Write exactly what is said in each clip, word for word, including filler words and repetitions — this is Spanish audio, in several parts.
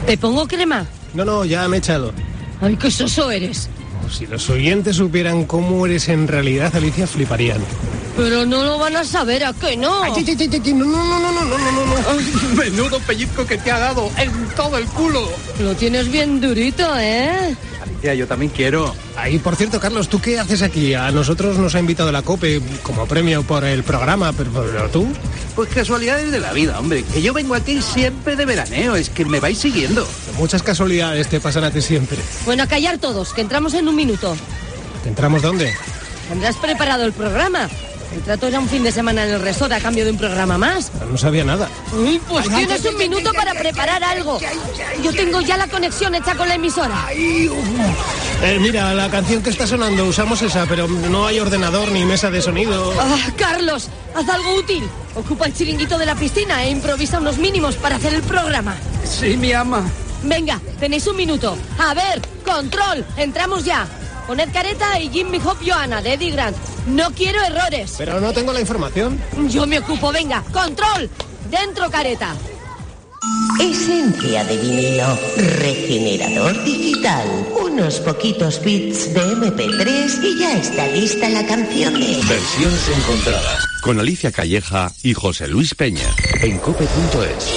¿Te pongo crema? No, no, ya me he echado. Ay, qué soso eres. Si los oyentes supieran cómo eres en realidad, Alicia, fliparían. Pero no lo van a saber, ¿a qué no? Ay, ay, ay, ay, no, no, no, no, no, no, no, no. Menudo pellizco que te ha dado en todo el culo. Lo tienes bien durito, ¿eh? Alicia, yo también quiero. Ay, por cierto, Carlos, ¿tú qué haces aquí? A nosotros nos ha invitado la COPE como premio por el programa, pero, pero tú... Pues casualidades de la vida, hombre. Que yo vengo aquí siempre de veraneo, es que me vais siguiendo. Muchas casualidades te pasan a ti siempre. Bueno, a callar todos, que entramos en un minuto. ¿Entramos dónde? ¿Tendrás preparado el programa? El trato era un fin de semana en el resort a cambio de un programa más. No sabía nada. Uy, pues ay, tienes ay, un ay, minuto ay, para ay, preparar ay, algo. ay, ay, ay, Yo tengo ya la conexión hecha con la emisora. Ay, eh, mira, la canción que está sonando, usamos esa, pero no hay ordenador ni mesa de sonido. Ah, Carlos, haz algo útil. Ocupa el chiringuito de la piscina e improvisa unos mínimos para hacer el programa. Sí, mi ama. Venga, tenéis un minuto. A ver, control, entramos ya. Poned careta y Jimmy Hop Johanna de Eddie Grant. No quiero errores. Pero no tengo la información. Yo me ocupo, venga. Control, dentro careta. Esencia de vinilo, regenerador digital, unos poquitos bits de eme pe tres y ya está lista la canción de... Versiones encontradas, con Alicia Calleja y José Luis Peña, en cope punto es.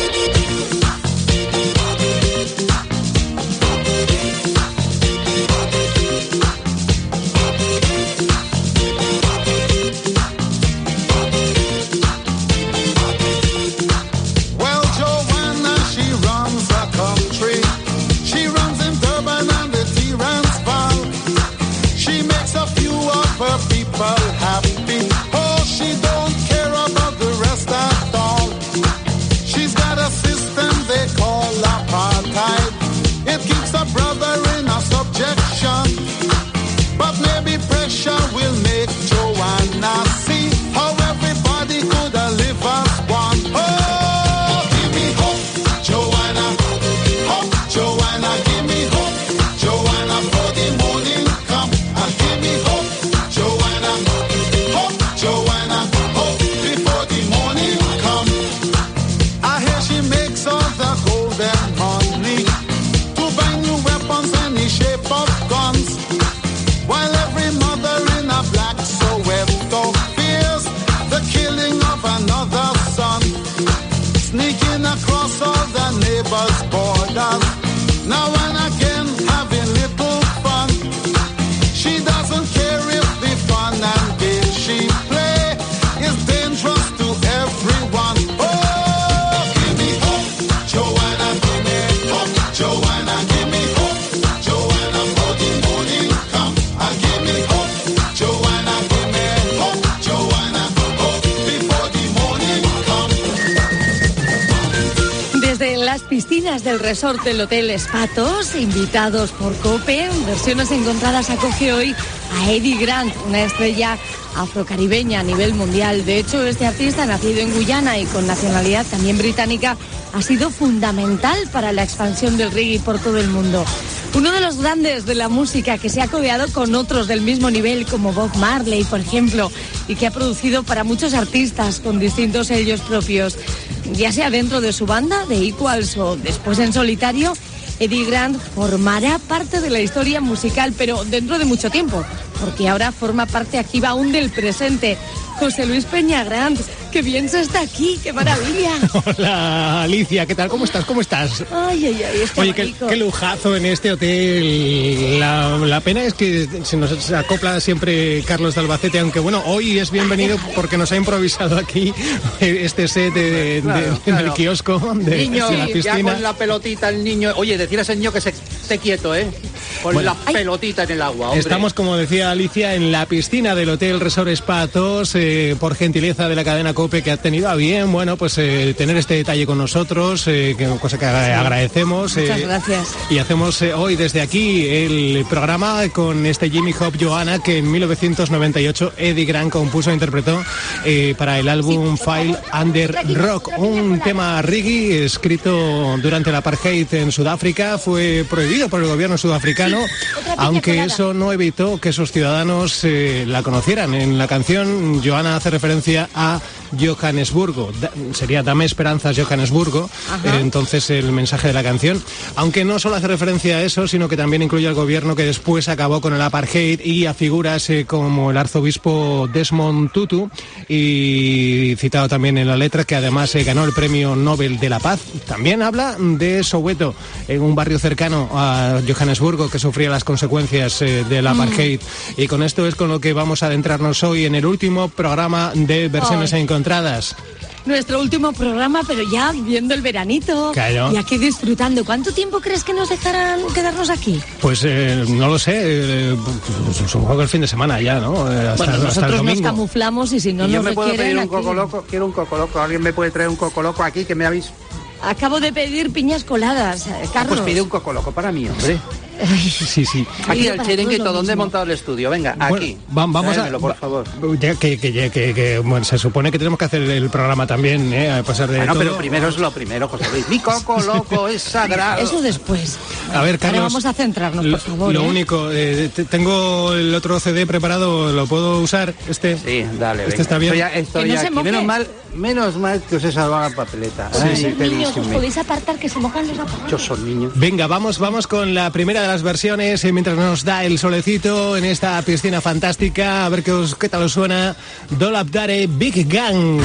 Del resort del Hotel Espatos, invitados por COPE, Versiones Encontradas acoge hoy a Eddie Grant, una estrella afrocaribeña a nivel mundial. De hecho, este artista, nacido en Guyana y con nacionalidad también británica, ha sido fundamental para la expansión del reggae por todo el mundo. Uno de los grandes de la música que se ha codeado con otros del mismo nivel, como Bob Marley, por ejemplo, y que ha producido para muchos artistas con distintos sellos propios. Ya sea dentro de su banda, de Equals, o después en solitario, Eddie Grant formará parte de la historia musical, pero dentro de mucho tiempo, porque ahora forma parte activa aún del presente. José Luis Peña Grant, qué bien se está aquí, qué maravilla. Hola, Alicia, ¿qué tal? ¿Cómo estás? ¿Cómo estás? Ay, ay, ay, está Oye, qué, qué lujazo en este hotel. La, la pena es que se nos acopla siempre Carlos de Albacete, aunque bueno, hoy es bienvenido porque nos ha improvisado aquí este set de, claro, de, claro. del kiosco de, niño, de la piscina. Ya con la pelotita el niño... Oye, decir al niño que se esté quieto, ¿eh? Con Bueno, la pelotita en el agua, hombre. Estamos, como decía Alicia, en la piscina del Hotel Resort Espatos, eh, por gentileza de la cadena COPE, que ha tenido a bien, bueno, pues eh, tener este detalle con nosotros, eh, que, cosa que agradecemos. Muchas eh, gracias. Y hacemos eh, hoy desde aquí el programa con este Jimmy Hop Johanna, que en mil novecientos noventa y ocho Eddie Grant compuso e interpretó eh, para el álbum File Under Rock, un tema reggae escrito durante el apartheid en Sudáfrica. Fue prohibido por el gobierno sudafricano, aunque eso no evitó que sus ciudadanos eh, la conocieran. En la canción, Johanna hace referencia a Johannesburgo. Da, sería Dame Esperanzas Johannesburgo, eh, entonces el mensaje de la canción. Aunque no solo hace referencia a eso, sino que también incluye al gobierno que después acabó con el apartheid y a figuras eh, como el arzobispo Desmond Tutu, y citado también en la letra, que además eh, ganó el Premio Nobel de la Paz. También habla de Soweto, en un barrio cercano a Johannesburgo que sufría las consecuencias eh, del apartheid. Mm. Y con esto es con lo que vamos a adentrarnos hoy en el último programa de Versiones Ay. Encontradas. Nuestro último programa, pero ya viendo el veranito. Claro. Y aquí disfrutando. ¿Cuánto tiempo crees que nos dejarán quedarnos aquí? Pues eh, no lo sé. Eh, supongo que el fin de semana ya, ¿no? Eh, hasta, bueno, nosotros hasta el domingo. Nos camuflamos y si no ¿Y nos yo me puedo pedir un aquí... coco loco? Quiero un coco loco. ¿Alguien me puede traer un coco loco aquí que me avise? Acabo de pedir piñas coladas, eh, Carlos. Ah, pues pide un coco loco para mí, hombre. Sí, sí. Aquí el chiringuito, ¿dónde he montado el estudio? Venga, aquí. Bueno, vamos Tráemelo, a... por favor. Ya que, que, que, que bueno, se supone que tenemos que hacer el programa también, ¿eh? A pasar de bueno, todo. Pero primero es lo primero, José Luis. Mi coco loco es sagrado. Eso después. A ver, Carlos. Ahora vamos a centrarnos, por favor. Lo ¿eh? único, eh, tengo el otro C D preparado, ¿lo puedo usar? Este. Sí, dale. Este venga. está bien. Estoy, estoy que no aquí. se moje. Menos mal, menos mal que os he salvado la papeleta. Sí, Ay, sí. Niños, os podéis apartar que se mojan los zapatos. Yo soy niño. Venga, vamos, vamos con la primera de las versiones, eh, mientras nos da el solecito en esta piscina fantástica. A ver qué, os, qué tal os suena. Dolap Dare Big Gang.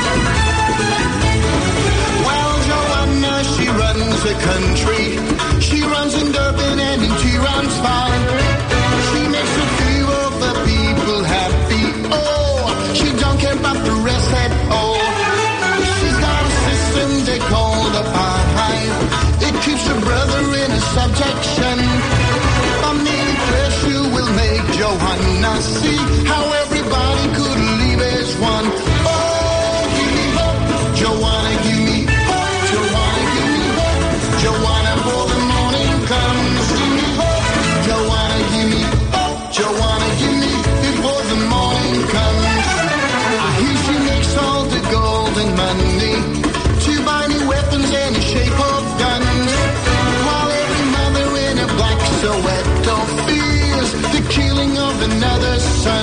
Well, Joanna, she runs the country. She runs in Durban and in Tehran's fine. She makes the few of the people happy. Oh, she don't care about the rest at all. She's got a system they call the Hive. It keeps her brother in a subjection. Johanna, see how everybody could live as one. Oh, give me hope, Joanna, give me hope, Joanna, give me hope, Joanna, for the morning comes. Give me hope, Joanna, give me hope, Joanna, give me before the morning comes. I hear she makes all the golden money to buy new weapons and a shape of guns, while every mother in a black Soweto fears the killing of another son,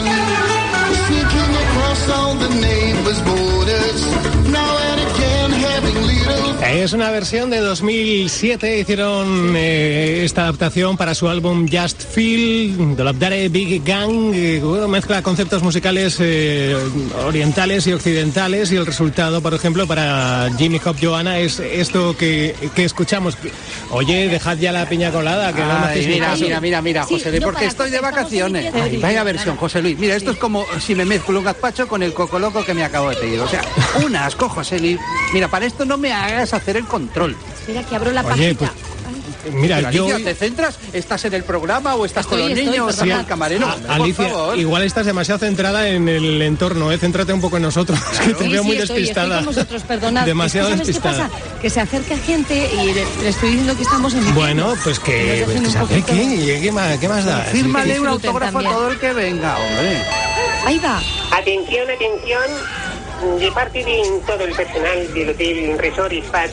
sneaking across all the neighbors' borders, now and again having little... Es una versión de dos mil siete, hicieron eh, esta adaptación para su álbum Just Feel, Dolap Dare Big Gang, eh, bueno, mezcla conceptos musicales eh, orientales y occidentales, y el resultado, por ejemplo, para Jimmy Hop Johanna es esto que, que escuchamos. Oye, dejad ya la piña colada, que Ay, no me hacéis mira, caso. mira, mira, mira, José Luis, sí, porque estoy de vacaciones. Ay, vaya versión, José Luis. Mira, esto es como si me mezclo un gazpacho con el coco loco que me acabo de pedir. O sea, un asco, José Luis. Mira, para esto no me hagas hacer el control. Mira que abro la Oye, pajita. Pues, mira, Pero, yo... Alicia, ¿te centras? ¿Estás en el programa o estás estoy, con los estoy, niños? sí, al camarero. A, Alicia, igual estás demasiado centrada en el entorno, ¿eh? Céntrate un poco en nosotros, claro. Que te sí, veo sí, muy estoy, despistada. Estoy con vosotros, perdonad. Demasiado es que, ¿sabes despistada. qué pasa? Que se acerca gente y le, le estoy diciendo que estamos en... Bueno, pues que, pues que se acerque. ¿Qué, ¿Qué, más, ¿Qué más da? Fírmale un autógrafo también a todo el que venga, hombre. Ahí va. Atención, atención. De parte de todo el personal del Hotel Resort Spa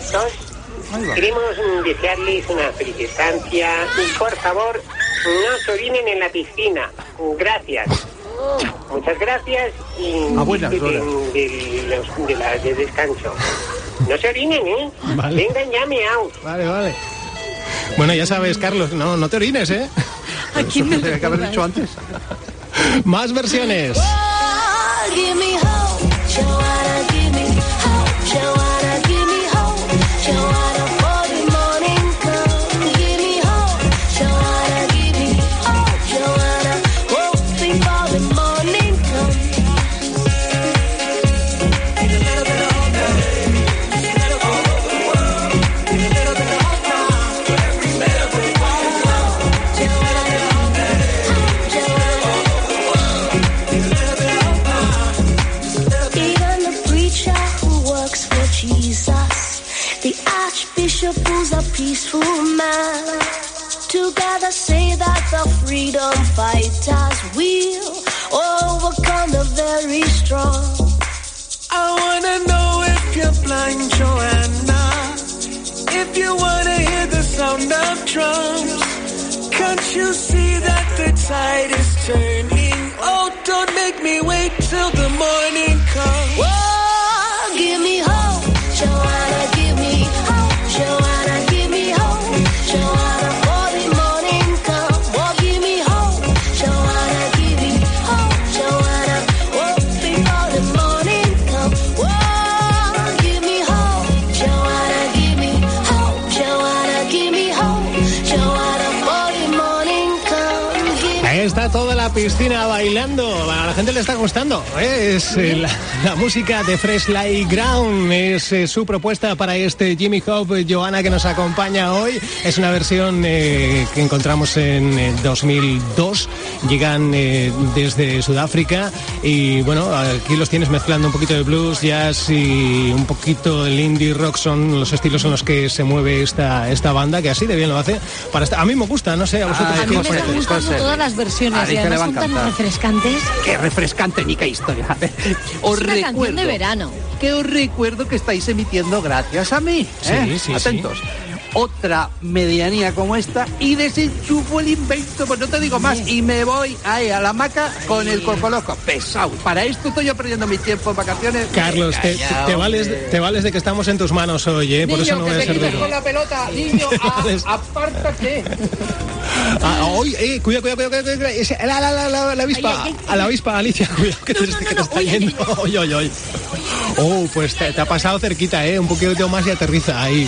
dos, queremos desearles una feliz estancia y por favor no se orinen en la piscina. Gracias. Muchas gracias y a buenas horas de, de, los, de, la, de descanso. No se orinen, ¿eh? Vale. Vengan ya meaos. Vale, vale. Bueno, ya sabes, Carlos, no, no te orines, ¿eh? ¿A quién me tenía que haber dicho antes? Más versiones. Who's a peaceful man, together say that the freedom fighters will overcome the very strong. I wanna know if you're blind, Joanna, if you wanna hear the sound of drums. Can't you see that the tide is turning? Oh, don't make me wait till the morning comes. Whoa! está toda la piscina bailando. A la gente le está gustando. Es eh, la, la música de Fresh Like Ground. Es eh, su propuesta para este Jimmy Hop Johanna que nos acompaña hoy. Es una versión eh, que encontramos en eh, dos mil dos. Llegan eh, desde Sudáfrica y bueno, aquí los tienes mezclando un poquito de blues, jazz y un poquito el indie rock. Son los estilos en los que se mueve esta, esta banda, que así de bien lo hace. Para esta, a mí me gusta, no sé, a vosotros. A mí me están gustando todas las versiones y además son tan refrescantes. Qué refrescante, ni qué historia. Os Es una recuerdo canción de verano. que os recuerdo que estáis emitiendo gracias a mí. ¿eh? Sí, sí, Atentos. Otra medianía como esta y desenchufo el invento, pues no te digo más, y me voy ahí a la hamaca con el cocoloco. Pesado. Para esto estoy yo perdiendo mi tiempo en vacaciones. Carlos, te, Ya, te, vales, hombre. te vales de que estamos en tus manos hoy, ¿eh? Por Niño, eso no que voy a te ser quites duro. con la pelota, niño, vales. a- apártate. Ah, hoy, eh, cuidado, cuidado, cuidado, cuidado, cuidado. Ese- La, la, la, la, la avispa, Ay, ay, ay. a la avispa, Alicia, cuidado, que te, No, no, que no, te no, está oye, yendo. Oye, oye, oye. Oh, pues te, te ha pasado cerquita, ¿eh? Un poquito más y aterriza ahí.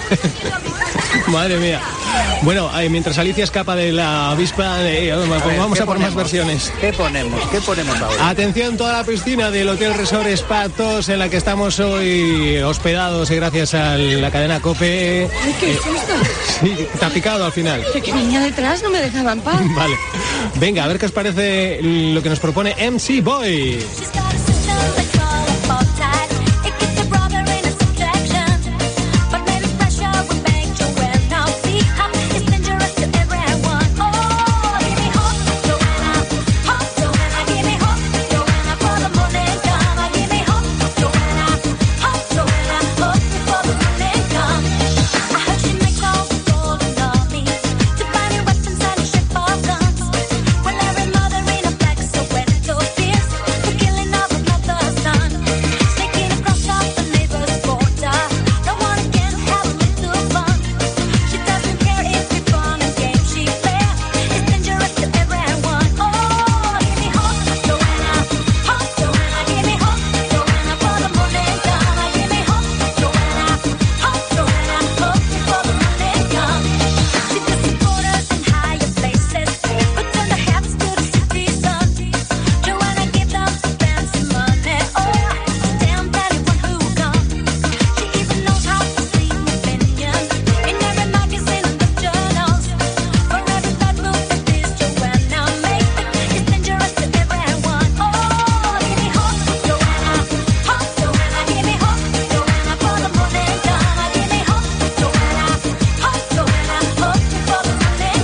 Madre mía. Bueno, eh, mientras Alicia escapa de la avispa, eh, vamos A ver, vamos ¿qué a por más ponemos? versiones. ¿Qué ponemos? ¿Qué ponemos ahora? Atención, toda la piscina del Hotel Resort Spa Tos en la que estamos hoy hospedados y gracias a la cadena COPE. Ay, qué susto. Sí, te ha picado al final. Que, que venía detrás, no me dejaba en paz. Vale. Venga, a ver qué os parece lo que nos propone M C Boy. She's got a system they call a pop tight. It keeps the brother in a subjection. But maybe pressure will make Joanna see how it's dangerous to everyone. Oh, give me hope, Joanna. Hope, Joanna. Give me hope, Joanna. For the morning come. Give me hope, Joanna. Hope, Joanna. Hope before the morning come. I heard she makes all the golden armies to find your weapons and a ship of guns. Well, every mother in a black Soweto fears the killing of a mother's son. Sneaking across off the neighbor's border. No one can have a little fun. She doesn't care if it's fun and games she plays. It's dangerous to everyone. Oh, give me hope, Joanna. Hope, Joanna. Give me hope, Joanna. For the morning come. Give me hope, Joanna. Hope, Joanna. Hope before the morning come. She doesn't borders in higher places, but turn the heads to the city sun. Joanna give them fancy money, oh, to damn anyone who comes. She even knows how to read an opinion in every magazine and the journals. For every bad move that this Joanna makes, it's dangerous to everyone. Oh, give me hope, Joanna. Hope, Joanna. Give me hope, Joanna. For the morning come. Give me hope, Joanna. Hope, Joanna. Hope before the morning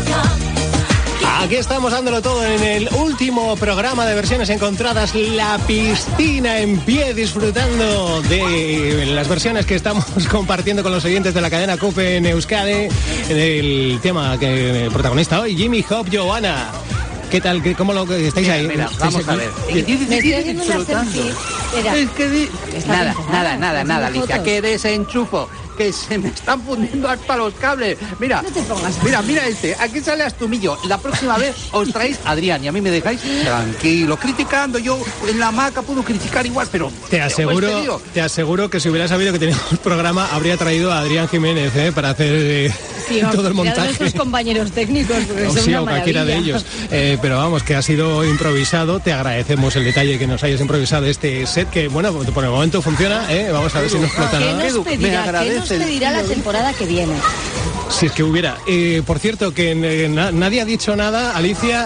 come. Aquí estamos dándolo todo en el último programa de versiones encontradas, La Piscina en Pie, disfrutando de las versiones que estamos compartiendo con los oyentes de la cadena COPE en Euskadi, del tema que protagonista hoy, Jimmy Hop Johanna. ¿Qué tal? ¿Qué- ¿Cómo lo que estáis Mira, ahí? mira, ¿Estáis vamos aquí? a ver. Me estoy haciendo una Disfrutando. selfie. Espera. Es que di- Está nada, bien, nada, nada, haciendo nada, Alicia, fotos. que desenchufo, que se me están fundiendo hasta los cables. Mira, No te pongas así. mira, mira este, aquí sale Astumillo. La próxima vez os traéis a Adrián y a mí me dejáis tranquilo, criticando. Yo en la hamaca puedo criticar igual, pero Te aseguro, pues te digo, te aseguro que si hubiera sabido que teníamos programa, habría traído a Adrián Jiménez, ¿eh? Para hacer eh, Sí, todo el ya de montaje. nuestros compañeros técnicos, porque O son sí, una o cualquiera de maravilla. ellos. Eh, pero vamos, que ha sido improvisado. Te agradecemos el detalle que nos hayas improvisado este set, que bueno, por el momento funciona. ¿eh? Vamos a ver si no explota ¿Qué nada. nos Me pedirá, ¿qué agradece nos el pedirá la estilo. temporada que viene? Si es que hubiera. Eh, por cierto, que eh, na- nadie ha dicho nada, Alicia,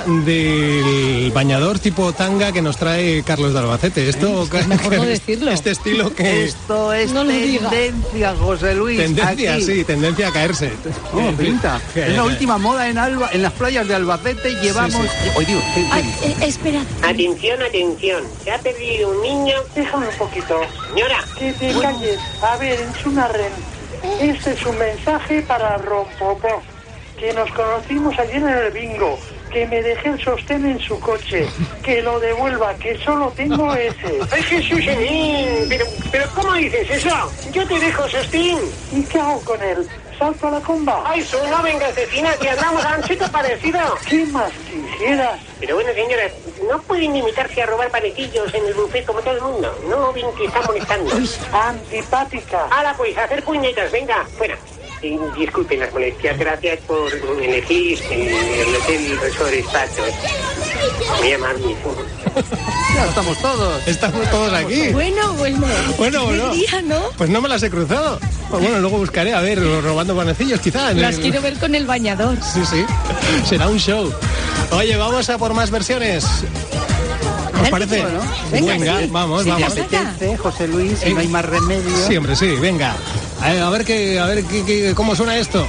del bañador tipo tanga que nos trae Carlos de Albacete. Esto, mejor no decirlo. Este estilo que... esto es No lo diga. tendencia, José Luis. Tendencia, aquí. sí, tendencia a caerse. Oh, En fin. pinta. Que- Es la última moda en Alba, en las playas de Albacete llevamos. Oye, Dios, ¿qué- qué- Ay, eh, espera. Atención, atención. Se ha perdido un niño. Déjame un poquito. Señora. Que te calles. A ver, en Chunarren. Este es un mensaje para Rompopó. Que nos conocimos ayer en el bingo. Que me dejé el sostén en su coche. Que lo devuelva, que solo tengo ese. ¡Ay, Jesús, Enín! Pero, pero ¿cómo dices eso? Yo te dejo, Sostín. ¿Y qué hago con él? ¿Salto a la comba? Ay, tú no vengas de fina, que andamos a un sitio parecido. ¿Qué más quisieras? Pero bueno, señora, no pueden limitarse a robar panecillos en el buffet como todo el mundo. No ven que están molestando. Antipática. Hala, pues, a hacer puñetas, venga, fuera. y disculpen las molestias, gracias por elegir el Hotel Resort Espatos. Muy amable. Ya estamos todos. Estamos todos aquí. Bueno, bueno. Bueno, bueno. Qué día, ¿no? Pues no me las he cruzado. Pues bueno, luego buscaré, a ver, robando panecillos quizá. en Las el- quiero ver con el bañador. Sí, sí. Será un show. Oye, vamos a por más versiones. ¿Os parece? Bueno, venga, venga, sí. vamos, Sí, vamos. que saca. Apetece, José Luis, si Eh, no hay más remedio. Sí, hombre, sí, venga. A ver, a ver qué, a ver qué, qué- cómo suena esto.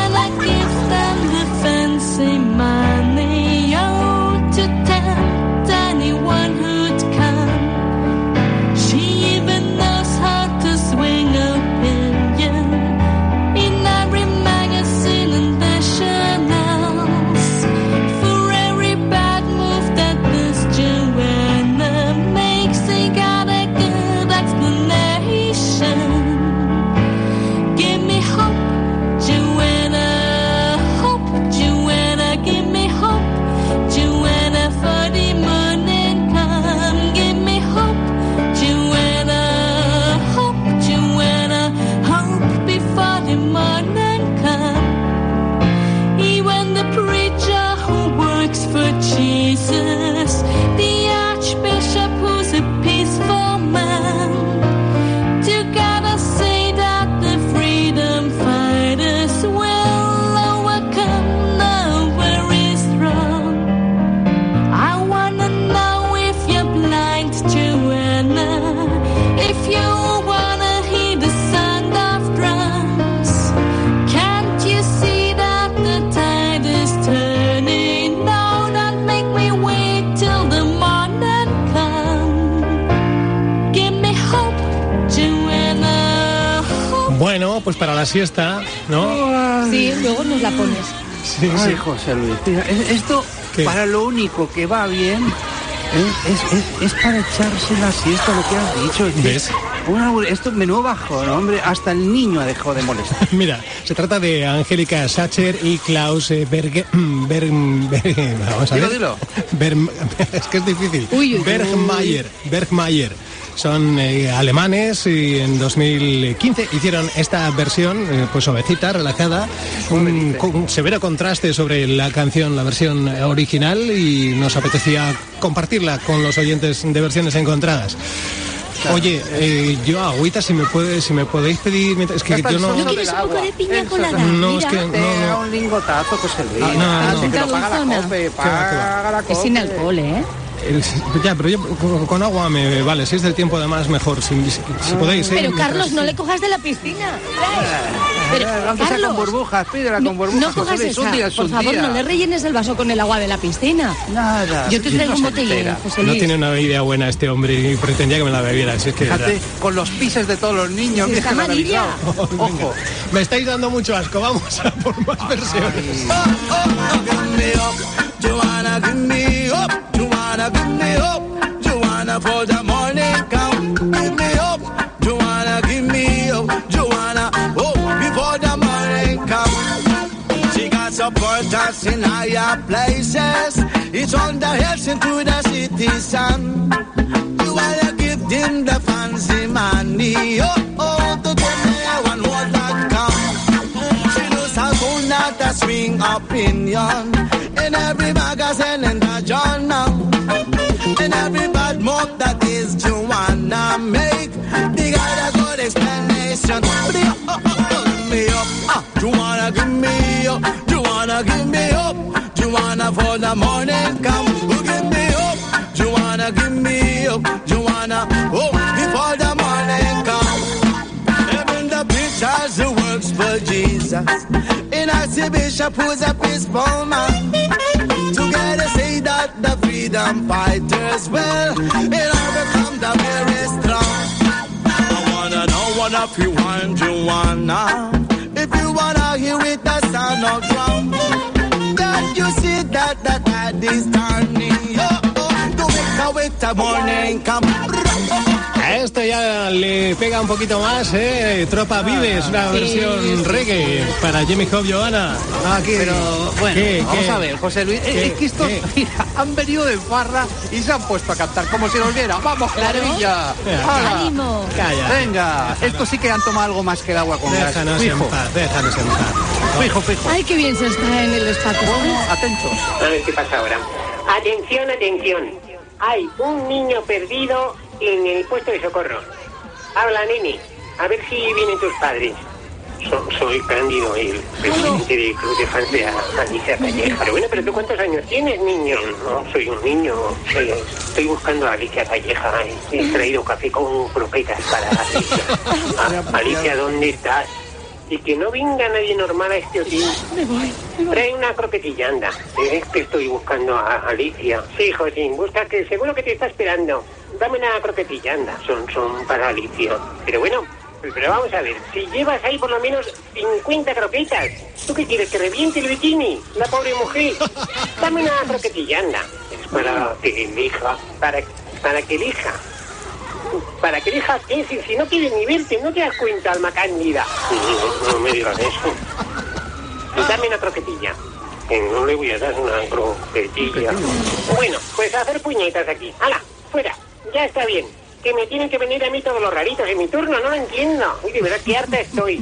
Give me hope, Joanna, hope, Joanna, give me hope, Joanna, for the morning come. Give me hope, Joanna, hope, Joanna, hope before the morning come. Even the preacher who works for Jesus, the archbishop who's a peaceful man, together say that the freedom fighters will overcome the very strong. I wanna know if you're blind, Joanna, if you wanna hear the sound of drums. Can't you see that the tide is turning? No, don't make me wait till the morning come. Give me hope, Joanna, hope. Bueno, pues para la siesta, ¿no? Sí, luego nos la pones. Sí, Ay, sí. José Luis, mira, es- esto ¿Qué? para lo único que va bien ¿eh? es, es, es para echarse la siesta, lo que has dicho. Es que ¿Ves? una- esto menudo bajón, hombre, hasta el niño ha dejado de molestar. Mira, se trata de Angélica Sacher y Klaus eh, Berge, Ber- Ber- vamos a Dilo, ver. dilo. Berm- es que es difícil. Uy, uy, uy. Bergmayer, Bergmayer. Son eh, alemanes y en dos mil quince hicieron esta versión, eh, pues suavecita, relajada, un, con un severo contraste sobre la canción, la versión original, y nos apetecía compartirla con los oyentes de versiones encontradas. Oye, eh, yo agüita, si me puede, si me podéis pedir, mientras- es que Está yo el no. sonido ¿No quieres del un poco agua. de piña Eso colada? No, es Mira. que no, Te da no. un lingotazo, José Luis. Ah, no, Ah, no. sí, que lo paga la Dulzona. COPE, va, qué va. paga la Es sin COPE. alcohol, ¿eh? El- ya, pero yo con, con agua me vale. Si es del tiempo, además, mejor. Si, si- si podéis. ¿eh? Pero Mientras- Carlos, no le cojas de la piscina. Pero, Aunque sea Carlos, con burbujas, pídela no, con burbujas. no José cojas Luis, un esa. día es Por un favor, día. no le rellenes el vaso con el agua de la piscina. Nada. Yo te si traigo no un se botellín, entera. José No Luis. tiene una idea buena este hombre y pretendía que me la bebiera. Así es que. Fíjate, con los pises de todos los niños. Si mira está que lo han amarilla. avisado. Ojo. Me estáis dando mucho asco. Vamos a por más versiones. Joanna, give me up. Joanna, give me up. Joanna, for the morning come. Give me up. Joanna, give me up. Joanna, oh, before the morning come. She got supporters in higher places. It's on the hills into the city sun. You wanna give them the fancy money. Oh, oh, to tell me one more that come. She knows how to not a swing opinion. In every magazine and the journal. In every bad move that is Joanna make. They got a good explanation. Oh, oh, oh, give me up. Ah, Joanna, give me up. Joanna, give me up. Joanna, for the morning come. Oh, give me up. Joanna, give me up. Joanna, oh, before the morning come. Even the preachers who works for Jesus. In Archbishop who's a peaceful man. Together say that the freedom fighters will it all become the very strong. I wanna know what if you want you wanna. If you wanna hear it the sound of drum. That you see that the tide is turning. Oh, oh, to make a way the morning come. Esto esto ya le pega un poquito más, ¿eh? Tropa Vives, una Sí, versión sí, reggae para Jimmy Hop, Johanna. Aquí. Pero bueno, ¿Qué, vamos qué? a ver, José Luis, ¿Qué? es que estos ¿Qué? mira, han venido de farra y se han puesto a cantar como si nos viera. ¡Vamos, Claro. Clarilla! ¡Hala! ¡Ánimo! Calla. Venga, estos sí que han tomado algo más que el agua con gas. Déjanos en Fijo, paz, déjanos en paz. fijo, fijo. Ay, qué bien se está en el espacio. Atentos. A ver qué pasa ahora. Atención, atención. Hay un niño perdido en el puesto de socorro. Habla, nene. A ver si vienen tus padres. So- soy Cándido, el presidente del Club de Fans de Alicia Calleja. Pero bueno, pero ¿tú cuántos años tienes, niño? No, soy un niño. Soy- estoy buscando a Alicia Calleja. He traído café con croquetas para Alicia. Ah, Alicia, ¿dónde estás? Y que no venga nadie normal a este hotel. Me voy. Trae una croquetilla, anda. Es que estoy buscando a Alicia. Sí, Josín, busca que seguro que te está esperando. Dame una croquetilla, anda. Son, son para Alicia. Pero bueno, pero vamos a ver. Si llevas ahí por lo menos cincuenta croquetas, ¿tú qué quieres? ¿Que reviente el bikini? La pobre mujer. Dame una croquetilla, anda. Es para que elija. Para, para que elija. ¿Para que dejas que si, si no quieres ni verte, no te das cuenta, alma cándida? No, no me digas eso. Dame una croquetilla. Que no le voy a dar una croquetilla. Bueno, pues a hacer puñetas aquí. ¡Hala! ¡Fuera! Ya está bien. Que me tienen que venir a mí todos los raritos en mi turno, no lo entiendo. Uy, de verdad que harta estoy.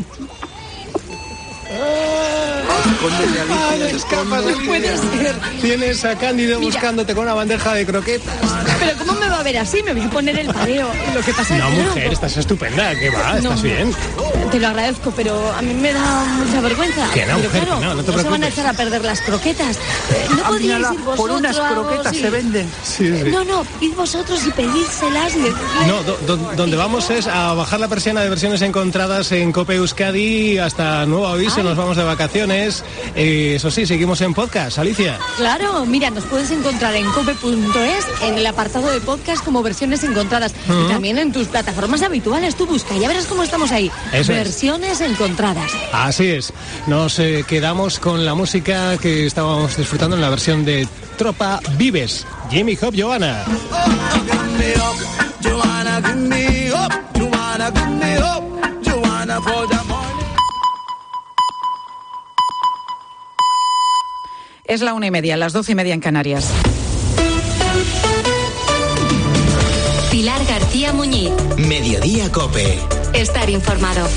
Ah, no escapas, no puede ser. Tienes a Cándido Mira. buscándote con una bandeja de croquetas. Pero ¿cómo me va a ver así? Me voy a poner el pareo. Lo que pasa No, es que... mujer, estás estupenda. ¿Qué va? ¿Estás No, bien? Te lo agradezco, pero a mí me da mucha vergüenza. Que no, pero mujer, claro, que no, no te se van a preocupes. echar a perder las croquetas. Eh, ¿No Ah, podríais mírala, ir vosotros? por unas croquetas y- se venden. Sí, sí. No, no, id vosotros y pedírselas y decirle... No, do- do- donde vamos es a bajar la persiana de versiones encontradas en Cope Euskadi. Hasta nuevo aviso, Ay. nos vamos de vacaciones. Eh, eso sí, seguimos en podcast, Alicia. Claro, mira, nos puedes encontrar en cope punto es, en el apartado de podcast como versiones encontradas. Y también en tus plataformas habituales. Tú busca, ya verás cómo estamos ahí. Eso es. Versiones encontradas. Así es. Nos eh, quedamos con la música que estábamos disfrutando en la versión de Tropa Vives. Jimmy Hop, Johanna. Es la una y media, las doce y media en Canarias. Pilar García Muñiz. Mediodía Cope. Estar informado.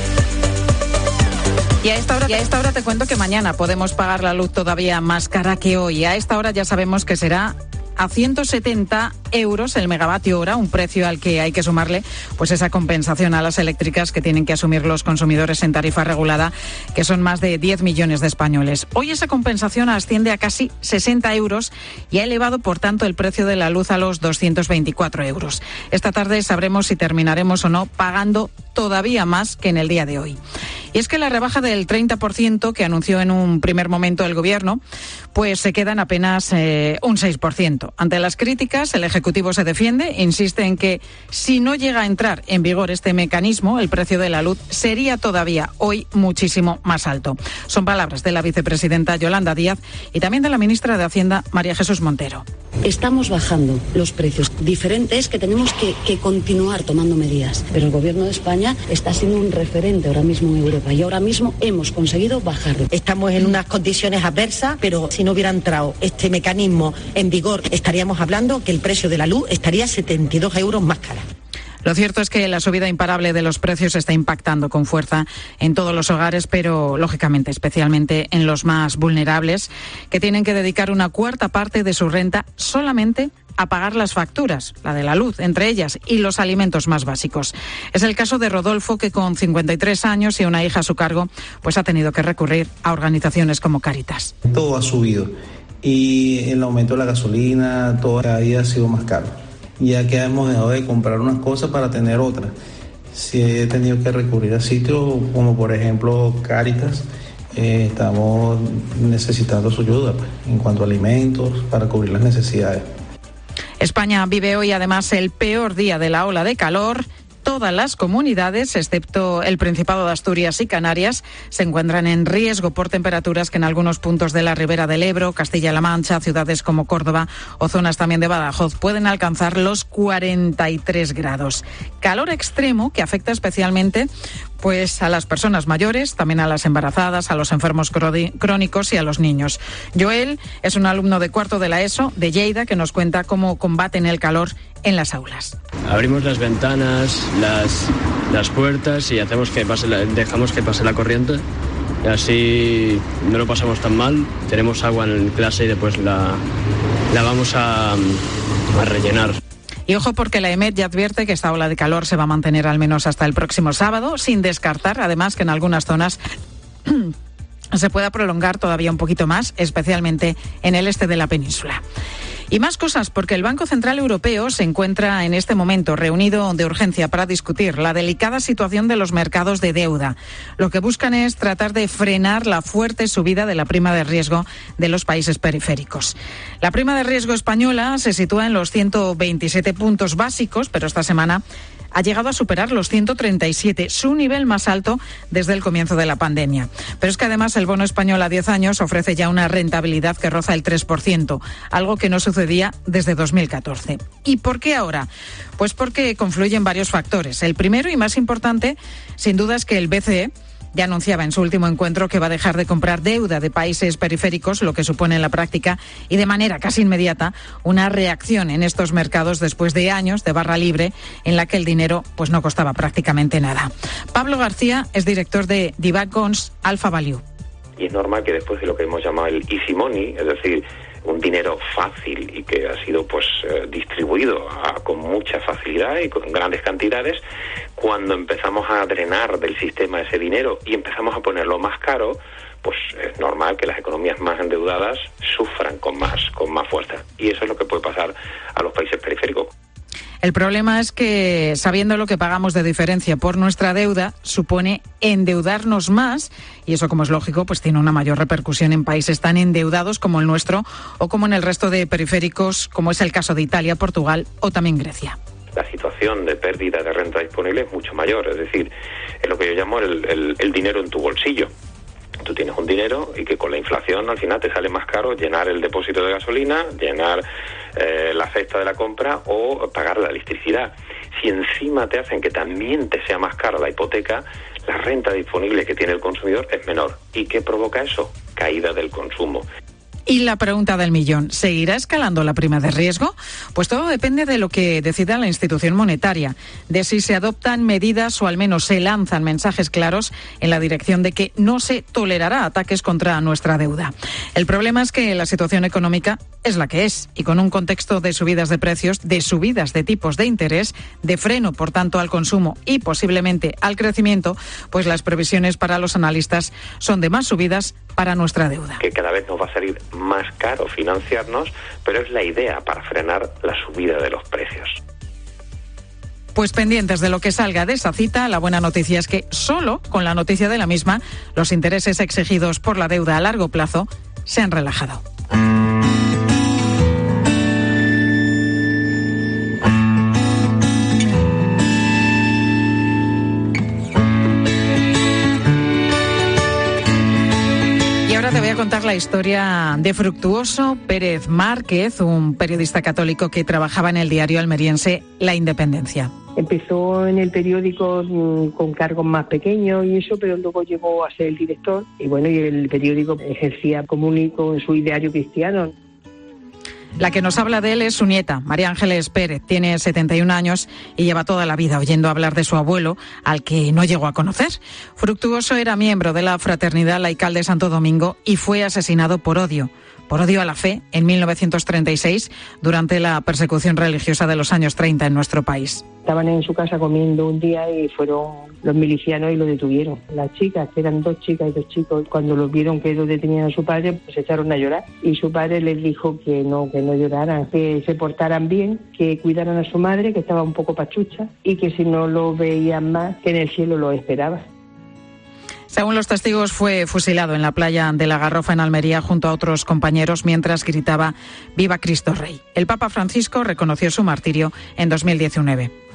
Y a esta hora, y a esta hora te cuento que mañana podemos pagar la luz todavía más cara que hoy. A esta hora ya sabemos que será a ciento setenta euros el megavatio hora, un precio al que hay que sumarle pues esa compensación a las eléctricas que tienen que asumir los consumidores en tarifa regulada, que son más de diez millones de españoles. Hoy esa compensación asciende a casi sesenta euros y ha elevado, por tanto, el precio de la luz a los doscientos veinticuatro euros. Esta tarde sabremos si terminaremos o no pagando todavía más que en el día de hoy. Y es que la rebaja del treinta por ciento que anunció en un primer momento el Gobierno, pues se queda en apenas eh, un seis por ciento. Ante las críticas, el Ejecutivo se defiende, insiste en que si no llega a entrar en vigor este mecanismo, el precio de la luz sería todavía hoy muchísimo más alto. Son palabras de la vicepresidenta Yolanda Díaz y también de la ministra de Hacienda, María Jesús Montero. Estamos bajando los precios. Diferente es que tenemos que, que continuar tomando medidas. Pero el Gobierno de España está siendo un referente ahora mismo en Europa y ahora mismo hemos conseguido bajarlo. Estamos en unas condiciones adversas, pero si no hubiera entrado este mecanismo en vigor, estaríamos hablando que el precio de la luz estaría setenta y dos euros más cara. Lo cierto es que la subida imparable de los precios está impactando con fuerza en todos los hogares, pero lógicamente especialmente en los más vulnerables, que tienen que dedicar una cuarta parte de su renta solamente a pagar las facturas, la de la luz, entre ellas, y los alimentos más básicos. Es el caso de Rodolfo, que con cincuenta y tres años y una hija a su cargo, pues ha tenido que recurrir a organizaciones como Cáritas. Todo ha subido y el aumento de la gasolina, todo cada día ha sido más caro, ya que hemos dejado de comprar unas cosas para tener otras. Si he tenido que recurrir a sitios como por ejemplo Cáritas, eh, estamos necesitando su ayuda pues, en cuanto a alimentos para cubrir las necesidades. España vive hoy además el peor día de la ola de calor Todas las comunidades, excepto el Principado de Asturias y Canarias, se encuentran en riesgo por temperaturas que en algunos puntos de la ribera del Ebro, Castilla-La Mancha, ciudades como Córdoba o zonas también de Badajoz pueden alcanzar los cuarenta y tres grados. Calor extremo que afecta especialmente pues a las personas mayores, también a las embarazadas, a los enfermos crónicos y a los niños. Joel es un alumno de cuarto de la ESO de Lleida que nos cuenta cómo combaten el calor en las aulas. Abrimos las ventanas, las, las puertas y hacemos que pase la, dejamos que pase la corriente y así no lo pasamos tan mal. Tenemos agua en clase y después la, la vamos a, a rellenar. Y ojo porque la EMET ya advierte que esta ola de calor se va a mantener al menos hasta el próximo sábado, sin descartar además que en algunas zonas se pueda prolongar todavía un poquito más, especialmente en el este de la península. Y más cosas, porque el Banco Central Europeo se encuentra en este momento reunido de urgencia para discutir la delicada situación de los mercados de deuda. Lo que buscan es tratar de frenar la fuerte subida de la prima de riesgo de los países periféricos. La prima de riesgo española se sitúa en los ciento veintisiete puntos básicos, pero esta semana ha llegado a superar los ciento treinta y siete, su nivel más alto desde el comienzo de la pandemia. Pero es que además el bono español a diez años ofrece ya una rentabilidad que roza el tres por ciento, algo que no sucedía desde dos mil catorce. ¿Y por qué ahora? Pues porque confluyen varios factores. El primero y más importante, sin duda, es que el B C E ya anunciaba en su último encuentro que va a dejar de comprar deuda de países periféricos, lo que supone en la práctica y de manera casi inmediata una reacción en estos mercados después de años de barra libre en la que el dinero pues no costaba prácticamente nada. Pablo García es director de Divacons Alpha Value. Y es normal que después de lo que hemos llamado el easy money, es decir, un dinero fácil y que ha sido pues eh, distribuido a, con mucha facilidad y con grandes cantidades, cuando empezamos a drenar del sistema ese dinero y empezamos a ponerlo más caro, pues es normal que las economías más endeudadas sufran con más, con más fuerza. Y eso es lo que puede pasar a los países periféricos. El problema es que, sabiendo lo que pagamos de diferencia por nuestra deuda, supone endeudarnos más, y eso, como es lógico, pues tiene una mayor repercusión en países tan endeudados como el nuestro o como en el resto de periféricos, como es el caso de Italia, Portugal o también Grecia. La situación de pérdida de renta disponible es mucho mayor, es decir, es lo que yo llamo el, el, el dinero en tu bolsillo. Tú tienes un dinero y que con la inflación al final te sale más caro llenar el depósito de gasolina, llenar eh, la cesta de la compra o pagar la electricidad. Si encima te hacen que también te sea más cara la hipoteca, la renta disponible que tiene el consumidor es menor. ¿Y qué provoca eso? Caída del consumo. Y la pregunta del millón, ¿seguirá escalando la prima de riesgo? Pues todo depende de lo que decida la institución monetaria, de si se adoptan medidas o al menos se lanzan mensajes claros en la dirección de que no se tolerará ataques contra nuestra deuda. El problema es que la situación económica es la que es y con un contexto de subidas de precios, de subidas de tipos de interés, de freno, por tanto, al consumo y posiblemente al crecimiento, pues las previsiones para los analistas son de más subidas para nuestra deuda. Que cada vez nos va a salir más caro financiarnos, pero es la idea para frenar la subida de los precios. Pues pendientes de lo que salga de esa cita, la buena noticia es que solo con la noticia de la misma, los intereses exigidos por la deuda a largo plazo se han relajado. Te voy a contar la historia de Fructuoso Pérez Márquez, un periodista católico que trabajaba en el diario almeriense La Independencia. Empezó en el periódico con cargos más pequeños y eso, pero luego llegó a ser el director y bueno, y el periódico ejercía como único en su ideario cristiano. La que nos habla de él es su nieta, María Ángeles Pérez. Tiene setenta y un años y lleva toda la vida oyendo hablar de su abuelo, al que no llegó a conocer. Fructuoso era miembro de la Fraternidad Laical de Santo Domingo y fue asesinado por odio. Por odio a la fe, en mil novecientos treinta y seis, durante la persecución religiosa de los años treinta en nuestro país. Estaban en su casa comiendo un día y fueron los milicianos y lo detuvieron. Las chicas, que eran dos chicas y dos chicos, cuando los vieron que lo detenían a su padre, pues se echaron a llorar. Y su padre les dijo que no, que no lloraran, que se portaran bien, que cuidaran a su madre, que estaba un poco pachucha, y que si no lo veían más, que en el cielo lo esperaba. Según los testigos, fue fusilado en la playa de La Garrofa, en Almería, junto a otros compañeros, mientras gritaba «Viva Cristo Rey». El Papa Francisco reconoció su martirio en dos mil diecinueve.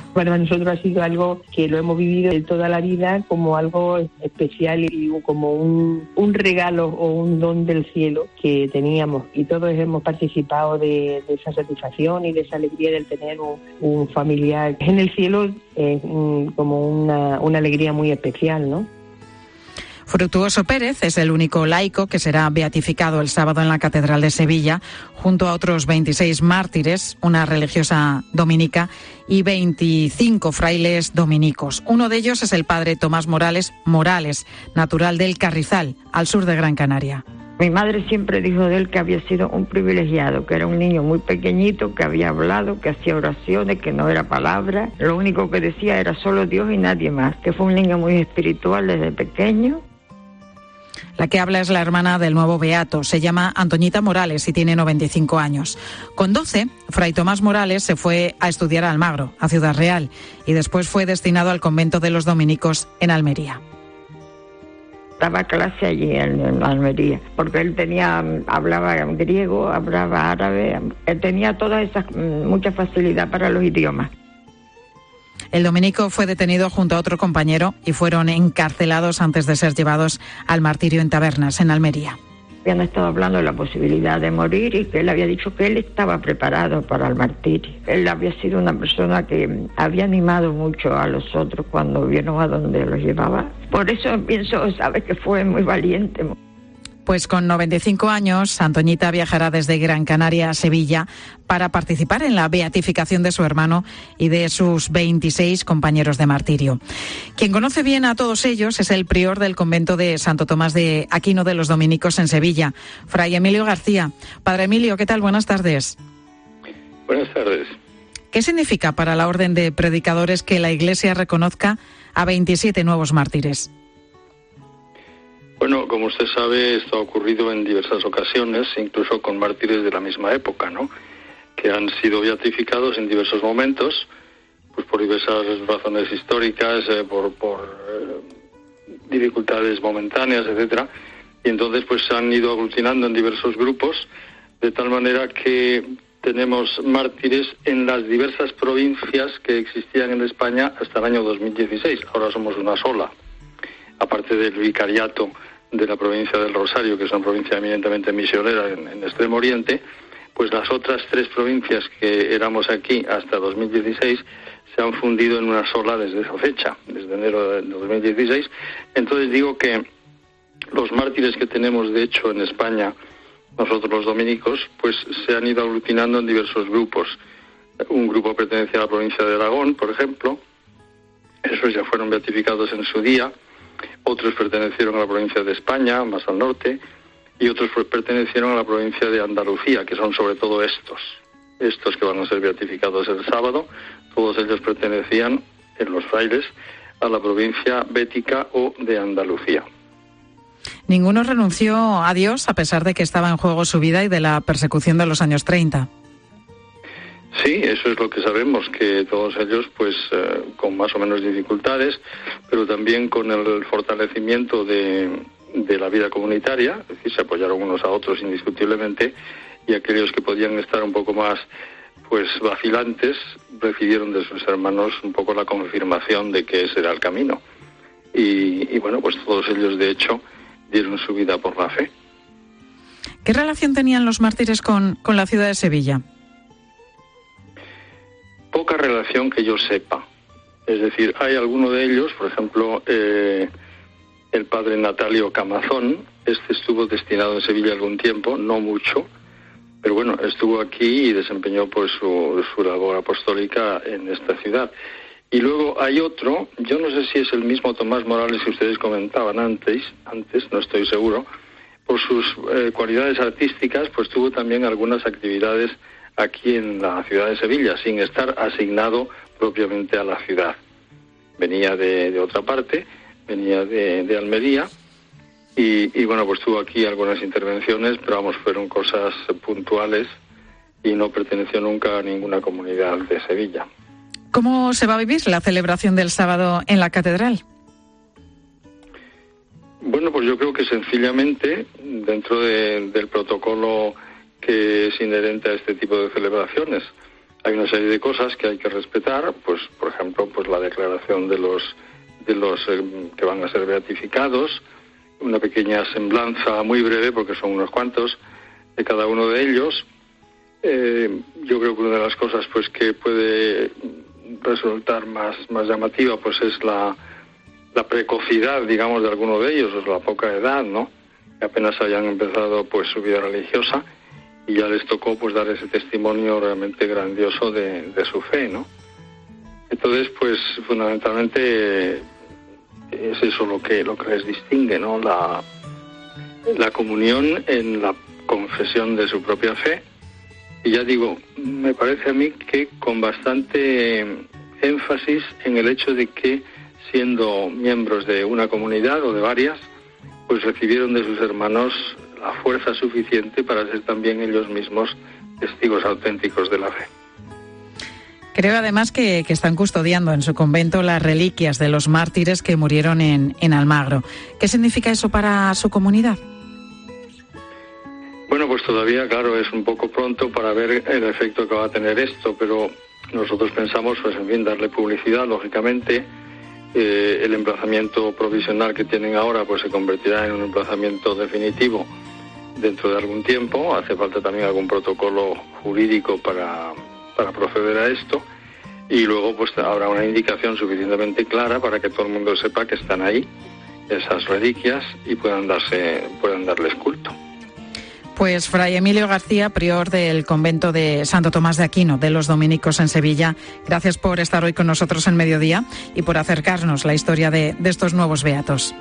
Para nosotros ha sido algo que lo hemos vivido de toda la vida como algo especial y como un, un regalo o un don del cielo que teníamos, y todos hemos participado de, de esa satisfacción y de esa alegría del tener un, un familiar en el cielo. Es un, como una, una alegría muy especial, ¿no? Fructuoso Pérez es el único laico que será beatificado el sábado en la Catedral de Sevilla, junto a otros veintiséis mártires, una religiosa dominica y veinticinco frailes dominicos. Uno de ellos es el padre Tomás Morales Morales, natural del Carrizal, al sur de Gran Canaria. Mi madre siempre dijo de él que había sido un privilegiado, que era un niño muy pequeñito, que había hablado, que hacía oraciones, que no era palabra. Lo único que decía era solo Dios y nadie más, que fue un niño muy espiritual desde pequeño. La que habla es la hermana del nuevo beato. Se llama Antoñita Morales y tiene noventa y cinco años. Con doce, Fray Tomás Morales se fue a estudiar a Almagro, a Ciudad Real, y después fue destinado al convento de los dominicos en Almería. Daba clase allí en, en Almería, porque él tenía, hablaba griego, hablaba árabe, él tenía toda esa mucha facilidad para los idiomas. El dominico fue detenido junto a otro compañero y fueron encarcelados antes de ser llevados al martirio en Tabernas, en Almería. Habían estado hablando de la posibilidad de morir y que él había dicho que él estaba preparado para el martirio. Él había sido una persona que había animado mucho a los otros cuando vieron a dónde los llevaba. Por eso pienso, sabes, que fue muy valiente. Pues con noventa y cinco años, Antoñita viajará desde Gran Canaria a Sevilla para participar en la beatificación de su hermano y de sus veintiséis compañeros de martirio. Quien conoce bien a todos ellos es el prior del convento de Santo Tomás de Aquino de los Dominicos en Sevilla, Fray Emilio García. Padre Emilio, ¿qué tal? Buenas tardes. Buenas tardes. ¿Qué significa para la Orden de Predicadores que la Iglesia reconozca a veintisiete nuevos mártires? Bueno, como usted sabe, esto ha ocurrido en diversas ocasiones, incluso con mártires de la misma época, ¿no? Que han sido beatificados en diversos momentos, pues por diversas razones históricas, eh, por, por eh, dificultades momentáneas, etcétera. Y entonces, pues se han ido aglutinando en diversos grupos, de tal manera que tenemos mártires en las diversas provincias que existían en España hasta el año dos mil dieciséis. Ahora somos una sola, aparte del vicariato de la provincia del Rosario, que es una provincia eminentemente misionera en, en Extremo Oriente, pues las otras tres provincias que éramos aquí hasta dos mil dieciséis se han fundido en una sola desde esa fecha, desde enero de dos mil dieciséis. Entonces digo que los mártires que tenemos, de hecho, en España, nosotros los dominicos, pues se han ido aglutinando en diversos grupos. Un grupo pertenece a la provincia de Aragón, por ejemplo. Esos ya fueron beatificados en su día. Otros pertenecieron a la provincia de España, más al norte, y otros pertenecieron a la provincia de Andalucía, que son sobre todo estos, estos que van a ser beatificados el sábado. Todos ellos pertenecían, en los frailes, a la provincia bética o de Andalucía. Ninguno renunció a Dios a pesar de que estaba en juego su vida y de la persecución de los años treinta. Sí, eso es lo que sabemos, que todos ellos, pues, eh, con más o menos dificultades, pero también con el fortalecimiento de, de la vida comunitaria, es decir, se apoyaron unos a otros indiscutiblemente, y aquellos que podían estar un poco más, pues, vacilantes, recibieron de sus hermanos un poco la confirmación de que ese era el camino. Y, y bueno, pues todos ellos, de hecho, dieron su vida por la fe. ¿Qué relación tenían los mártires con, con la ciudad de Sevilla? Poca relación que yo sepa. Es decir, hay alguno de ellos, por ejemplo, eh, el padre Natalio Camazón. Este estuvo destinado en Sevilla algún tiempo, no mucho, pero bueno, estuvo aquí y desempeñó pues su, su labor apostólica en esta ciudad. Y luego hay otro, yo no sé si es el mismo Tomás Morales que ustedes comentaban antes, antes no estoy seguro. Por sus eh, cualidades artísticas, pues tuvo también algunas actividades aquí en la ciudad de Sevilla, sin estar asignado propiamente a la ciudad. Venía de, de otra parte, venía de, de Almería, y, y bueno, pues tuvo aquí algunas intervenciones, pero vamos, fueron cosas puntuales y no perteneció nunca a ninguna comunidad de Sevilla. ¿Cómo se va a vivir la celebración del sábado en la catedral? Bueno, pues yo creo que sencillamente, dentro de, del protocolo que es inherente a este tipo de celebraciones, Hay una serie de cosas que hay que respetar, pues por ejemplo, pues la declaración de los de los eh, que van a ser beatificados, una pequeña semblanza muy breve, porque son unos cuantos, de cada uno de ellos. Eh, yo creo que una de las cosas pues que puede resultar más, más llamativa pues es la, la precocidad, digamos, de alguno de ellos, o la poca edad, ¿no? Que apenas hayan empezado pues su vida religiosa y ya les tocó pues dar ese testimonio realmente grandioso de, de su fe, ¿no? Entonces, pues fundamentalmente es eso lo que lo que les distingue, ¿no? La, la comunión en la confesión de su propia fe. Y ya digo, me parece a mí que con bastante énfasis en el hecho de que, siendo miembros de una comunidad o de varias, pues recibieron de sus hermanos la fuerza suficiente para ser también ellos mismos testigos auténticos de la fe. Creo además que, que están custodiando en su convento las reliquias de los mártires que murieron en, en Almagro. ¿Qué significa eso para su comunidad? Bueno, pues todavía, claro, es un poco pronto para ver el efecto que va a tener esto, pero nosotros pensamos, pues en fin, darle publicidad, lógicamente. Eh, el emplazamiento provisional que tienen ahora pues se convertirá en un emplazamiento definitivo dentro de algún tiempo. Hace falta también algún protocolo jurídico para, para proceder a esto, y luego pues habrá una indicación suficientemente clara para que todo el mundo sepa que están ahí esas reliquias y puedan darse puedan darles culto. Pues Fray Emilio García, prior del convento de Santo Tomás de Aquino, de los dominicos en Sevilla, gracias por estar hoy con nosotros en Mediodía y por acercarnos la historia de, de estos nuevos beatos.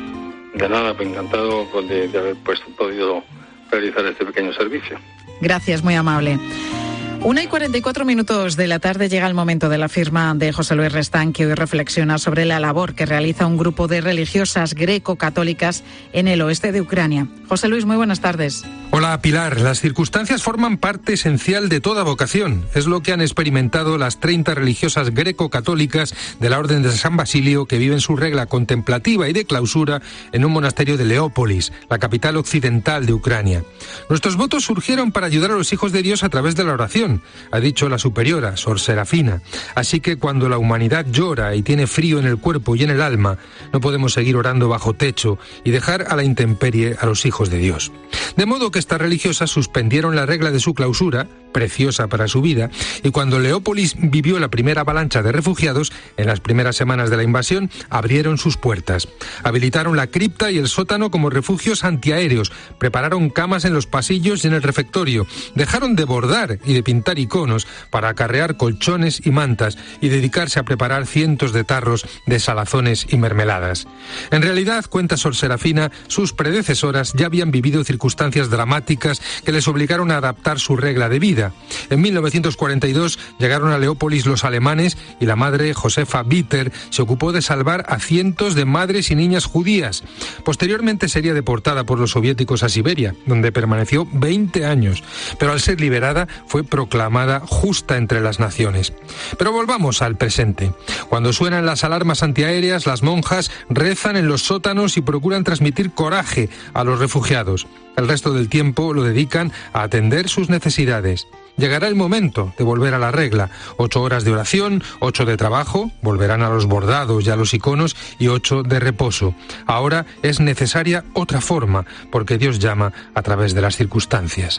De nada, pues encantado de, de haber pues, podido realizar este pequeño servicio. Gracias, muy amable. Una y cuarenta y cuatro minutos de la tarde llega el momento de la firma de José Luis Restán, que hoy reflexiona sobre la labor que realiza un grupo de religiosas greco-católicas en el oeste de Ucrania. José Luis, muy buenas tardes. Hola Pilar, las circunstancias forman parte esencial de toda vocación. Es lo que han experimentado las treinta religiosas greco-católicas de la Orden de San Basilio, que viven su regla contemplativa y de clausura en un monasterio de Leópolis, la capital occidental de Ucrania. Nuestros votos surgieron para ayudar a los hijos de Dios a través de la oración, ha dicho la superiora, Sor Serafina. Así que cuando la humanidad llora y tiene frío en el cuerpo y en el alma, no podemos seguir orando bajo techo y dejar a la intemperie a los hijos de Dios. De modo que estas religiosas suspendieron la regla de su clausura, preciosa para su vida, y cuando Leópolis vivió la primera avalancha de refugiados, en las primeras semanas de la invasión, abrieron sus puertas. Habilitaron la cripta y el sótano como refugios antiaéreos, prepararon camas en los pasillos y en el refectorio, dejaron de bordar y de pintar iconos para acarrear colchones y mantas y dedicarse a preparar cientos de tarros de salazones y mermeladas. En realidad, cuenta Sor Serafina, sus predecesoras ya habían vivido circunstancias dramáticas que les obligaron a adaptar su regla de vida. En mil novecientos cuarenta y dos llegaron a Leópolis los alemanes y la madre Josefa Bitter se ocupó de salvar a cientos de madres y niñas judías. Posteriormente sería deportada por los soviéticos a Siberia, donde permaneció veinte años, pero al ser liberada fue proclamada justa entre las naciones. Pero volvamos al presente. Cuando suenan las alarmas antiaéreas, las monjas rezan en los sótanos y procuran transmitir coraje a los refugiados. El resto del tiempo lo dedican a atender sus necesidades. Llegará el momento de volver a la regla. Ocho horas de oración, ocho de trabajo, volverán a los bordados y a los iconos, y ocho de reposo. Ahora es necesaria otra forma, porque Dios llama a través de las circunstancias.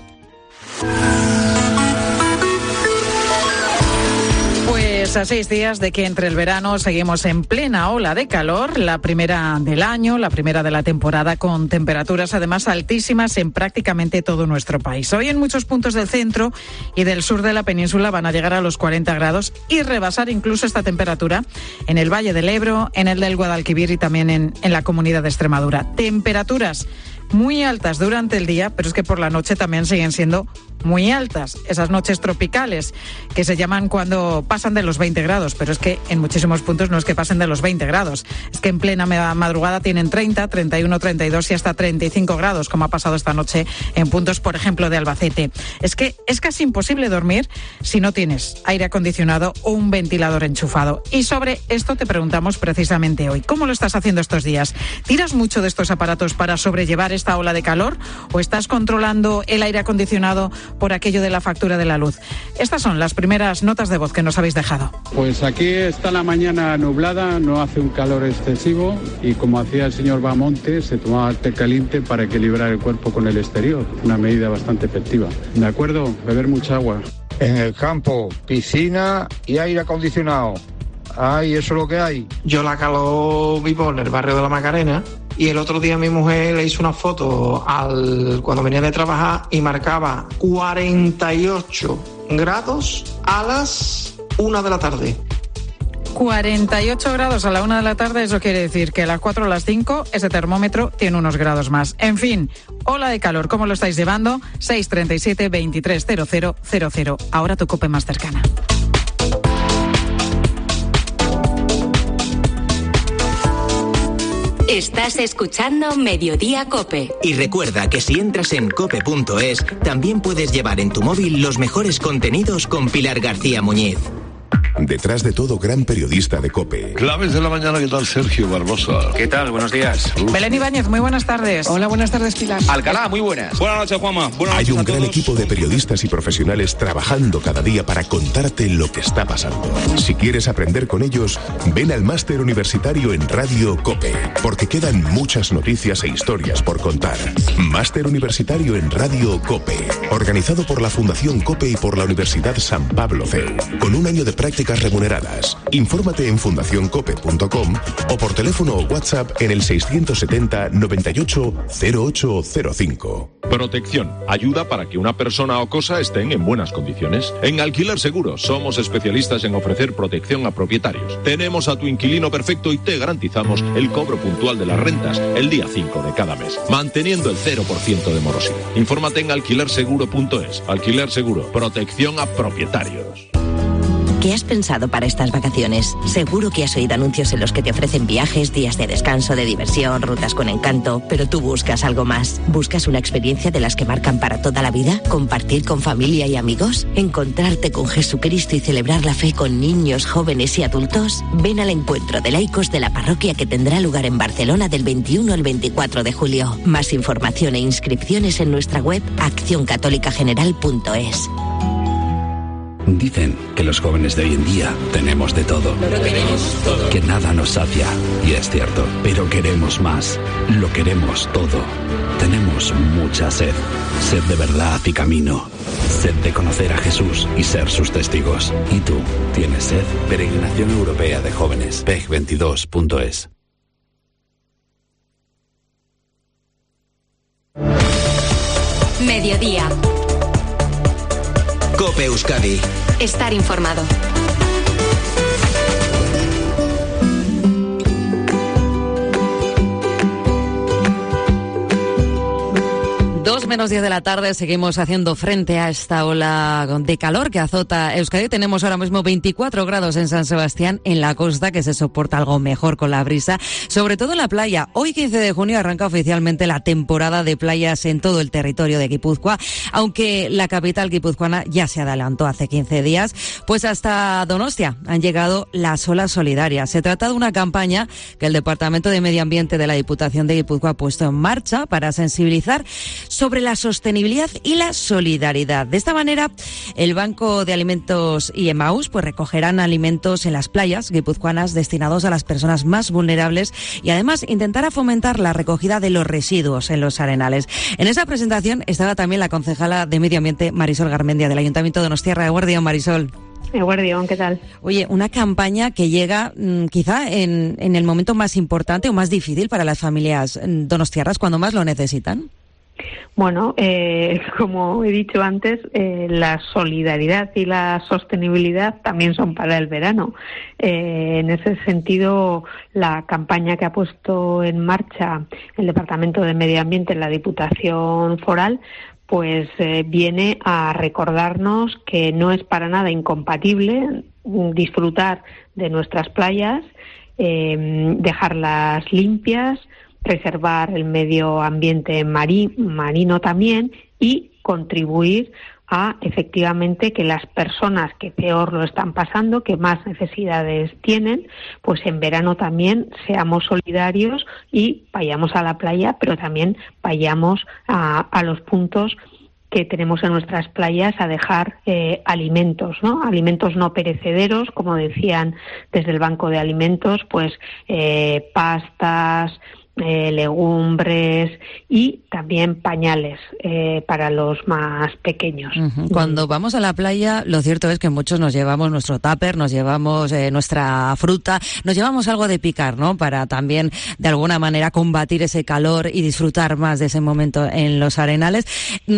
A seis días de que entre el verano seguimos en plena ola de calor, la primera del año, la primera de la temporada, con temperaturas además altísimas en prácticamente todo nuestro país. Hoy en muchos puntos del centro y del sur de la península van a llegar a los cuarenta grados y rebasar incluso esta temperatura en el Valle del Ebro, en el del Guadalquivir y también en, en la Comunidad de Extremadura. Temperaturas muy altas durante el día, pero es que por la noche también siguen siendo muy altas. Esas noches tropicales que se llaman cuando pasan de los veinte grados, pero es que en muchísimos puntos no es que pasen de los veinte grados. Es que en plena madrugada tienen treinta, treinta y uno, treinta y dos y hasta treinta y cinco grados, como ha pasado esta noche en puntos, por ejemplo, de Albacete. Es que es casi imposible dormir si no tienes aire acondicionado o un ventilador enchufado. Y sobre esto te preguntamos precisamente hoy. ¿Cómo lo estás haciendo estos días? ¿Tiras mucho de estos aparatos para sobrellevar esta ola de calor o estás controlando el aire acondicionado por aquello de la factura de la luz. Estas son las primeras notas de voz que nos habéis dejado. Pues aquí está la mañana nublada, no hace un calor excesivo y como hacía el señor Bamonte, se tomaba té caliente para equilibrar el cuerpo con el exterior, una medida bastante efectiva. ¿De acuerdo? Beber mucha agua. En el campo, piscina y aire acondicionado. Ay, eso es lo que hay. Yo la calor vivo en el barrio de la Macarena y el otro día mi mujer le hizo una foto al cuando venía de trabajar y marcaba cuarenta y ocho grados a las una de la tarde. cuarenta y ocho grados a la una de la tarde, eso quiere decir que a las cuatro o las cinco ese termómetro tiene unos grados más. En fin, ola de calor, ¿cómo lo estáis llevando? seis treinta y siete, veintitrés, cero cero cero cero. Ahora tu COPE más cercana. Estás escuchando Mediodía COPE. Y recuerda que si entras en cope punto es, también puedes llevar en tu móvil los mejores contenidos con Pilar García Muñiz. Detrás de todo gran periodista de COPE. Claves de la mañana, ¿qué tal, Sergio Barbosa? ¿Qué tal? Buenos días. Belén Ibáñez, muy buenas tardes. Hola, buenas tardes, Pilar. Alcalá, muy buenas. Buenas noches, Juanma. Buenas Hay noches un a gran todos. equipo de periodistas y profesionales trabajando cada día para contarte lo que está pasando. Si quieres aprender con ellos, ven al máster universitario en Radio COPE, porque quedan muchas noticias e historias por contar. Máster universitario en Radio COPE, organizado por la Fundación COPE y por la Universidad San Pablo C E U, con un año de prácticas remuneradas. Infórmate en fundación cope punto com o por teléfono o WhatsApp en el seiscientos setenta, noventa y ocho, cero ocho cero cinco. Protección. Ayuda para que una persona o cosa estén en buenas condiciones. En Alquiler Seguro somos especialistas en ofrecer protección a propietarios. Tenemos a tu inquilino perfecto y te garantizamos el cobro puntual de las rentas el día cinco de cada mes, manteniendo el cero por ciento de morosidad. Infórmate en alquiler seguro punto es. Alquiler Seguro. Protección a propietarios. ¿Qué has pensado para estas vacaciones? Seguro que has oído anuncios en los que te ofrecen viajes, días de descanso, de diversión, rutas con encanto, pero tú buscas algo más. ¿Buscas una experiencia de las que marcan para toda la vida? ¿Compartir con familia y amigos? ¿Encontrarte con Jesucristo y celebrar la fe con niños, jóvenes y adultos? Ven al encuentro de laicos de la parroquia que tendrá lugar en Barcelona del veintiuno al veinticuatro de julio. Más información e inscripciones en nuestra web acción católica general punto es. Dicen que los jóvenes de hoy en día tenemos de todo. Lo tenemos todo. Que nada nos sacia. Y es cierto. Pero queremos más. Lo queremos todo. Tenemos mucha sed. Sed de verdad y camino. Sed de conocer a Jesús y ser sus testigos. ¿Y tú? ¿Tienes sed? Peregrinación Europea de Jóvenes. P E G veintidós punto es. Mediodía. COPE Euskadi. Estar informado. Dos menos diez de la tarde, seguimos haciendo frente a esta ola de calor que azota Euskadi. Tenemos ahora mismo veinticuatro grados en San Sebastián, en la costa, que se soporta algo mejor con la brisa, sobre todo en la playa. Hoy, quince de junio, arranca oficialmente la temporada de playas en todo el territorio de Guipúzcoa, aunque la capital guipuzcoana ya se adelantó hace quince días, pues hasta Donostia han llegado las olas solidarias. Se trata de una campaña que el Departamento de Medio Ambiente de la Diputación de Guipúzcoa ha puesto en marcha para sensibilizar sobre la sostenibilidad y la solidaridad. De esta manera, el Banco de Alimentos y Emaús pues recogerán alimentos en las playas guipuzcoanas destinados a las personas más vulnerables y además intentará fomentar la recogida de los residuos en los arenales. En esa presentación estaba también la concejala de Medio Ambiente, Marisol Garmendia, del Ayuntamiento de Donostiarra. Eguerdión, Marisol. Eguerdión, ¿qué tal? Oye, una campaña que llega mmm, quizá en, en el momento más importante o más difícil para las familias donostiarras, cuando más lo necesitan. Bueno, eh, como he dicho antes, eh, la solidaridad y la sostenibilidad también son para el verano. Eh, en ese sentido, la campaña que ha puesto en marcha el Departamento de Medio Ambiente en la Diputación Foral, pues eh, viene a recordarnos que no es para nada incompatible disfrutar de nuestras playas, eh, dejarlas limpias, preservar el medio ambiente marí, marino también y contribuir a efectivamente que las personas que peor lo están pasando, que más necesidades tienen, pues en verano también seamos solidarios y vayamos a la playa, pero también vayamos a, a los puntos que tenemos en nuestras playas a dejar eh, alimentos, ¿no? Alimentos no perecederos, como decían desde el Banco de Alimentos, pues eh, pastas, Eh, legumbres y también pañales eh, para los más pequeños. Uh-huh. Cuando vamos a la playa, lo cierto es que muchos nos llevamos nuestro tupper, nos llevamos eh, nuestra fruta, nos llevamos algo de picar, ¿no? Para también, de alguna manera, combatir ese calor y disfrutar más de ese momento en los arenales.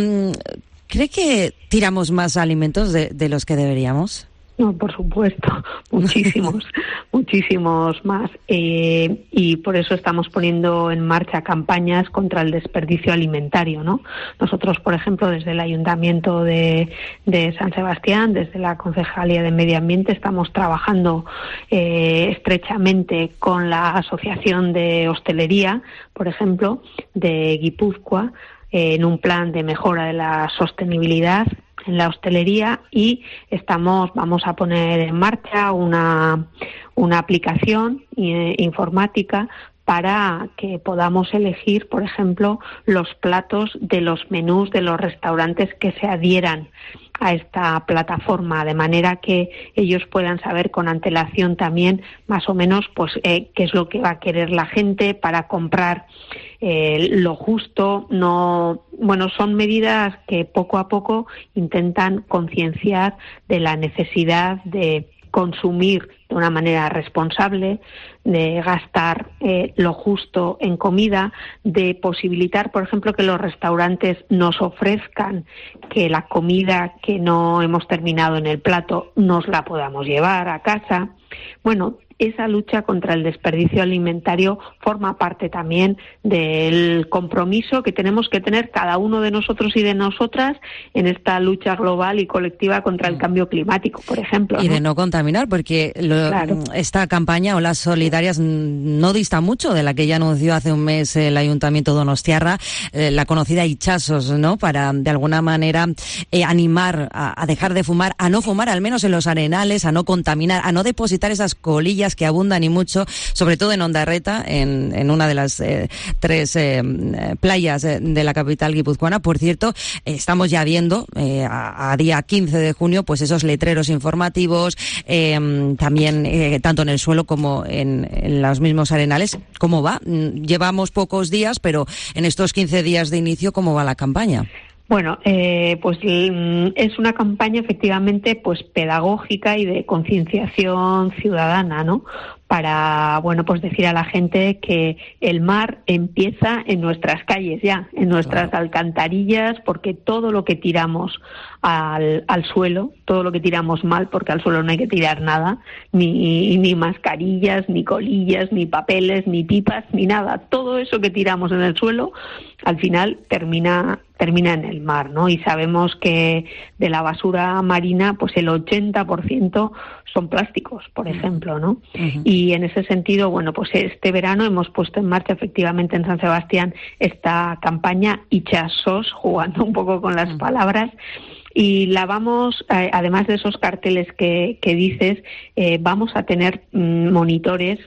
¿Cree que tiramos más alimentos de, de los que deberíamos? No, por supuesto, muchísimos, muchísimos más. Eh, y por eso estamos poniendo en marcha campañas contra el desperdicio alimentario, ¿no? Nosotros, por ejemplo, desde el Ayuntamiento de, de San Sebastián, desde la Concejalía de Medio Ambiente, estamos trabajando eh, estrechamente con la Asociación de Hostelería, por ejemplo, de Guipúzcoa, eh, en un plan de mejora de la sostenibilidad en la hostelería, y estamos vamos a poner en marcha una una aplicación eh, informática para que podamos elegir, por ejemplo, los platos de los menús de los restaurantes que se adhieran a esta plataforma, de manera que ellos puedan saber con antelación también más o menos pues eh, qué es lo que va a querer la gente para comprar eh, lo justo. No, bueno, son medidas que poco a poco intentan concienciar de la necesidad de consumir de una manera responsable, de gastar eh, lo justo en comida, de posibilitar, por ejemplo, que los restaurantes nos ofrezcan que la comida que no hemos terminado en el plato nos la podamos llevar a casa. Bueno, esa lucha contra el desperdicio alimentario forma parte también del compromiso que tenemos que tener cada uno de nosotros y de nosotras en esta lucha global y colectiva contra el cambio climático, por ejemplo. Y ¿no? de no contaminar, porque lo, claro. esta campaña Olas Solidarias no dista mucho de la que ya anunció hace un mes el Ayuntamiento de Donostiarra, eh, la conocida Itxasos, ¿no? Para, de alguna manera, eh, animar a, a dejar de fumar, a no fumar, al menos en los arenales, a no contaminar, a no depositar esas colillas que abundan y mucho, sobre todo en Ondarreta, en, en una de las eh, tres eh, playas de la capital guipuzcoana. Por cierto, eh, estamos ya viendo eh, a, a día quince de junio pues esos letreros informativos, eh, también eh, tanto en el suelo como en, en los mismos arenales. ¿Cómo va? Llevamos pocos días, pero en estos quince días de inicio, ¿cómo va la campaña? Bueno, eh, pues es una campaña efectivamente pues pedagógica y de concienciación ciudadana, ¿no? Para, bueno, pues decir a la gente que el mar empieza en nuestras calles ya, en nuestras claro. alcantarillas, porque todo lo que tiramos al, al suelo, todo lo que tiramos mal, porque al suelo no hay que tirar nada, ni, ni mascarillas, ni colillas, ni papeles, ni pipas, ni nada. Todo eso que tiramos en el suelo, al final termina termina en el mar, ¿no? Y sabemos que de la basura marina, pues el ochenta por ciento son plásticos, por ejemplo, ¿no? Uh-huh. Y en ese sentido, bueno, pues este verano hemos puesto en marcha efectivamente en San Sebastián esta campaña Itxasos, jugando un poco con las uh-huh. palabras, y la vamos, eh, además de esos carteles que, que dices, eh, vamos a tener mm, monitores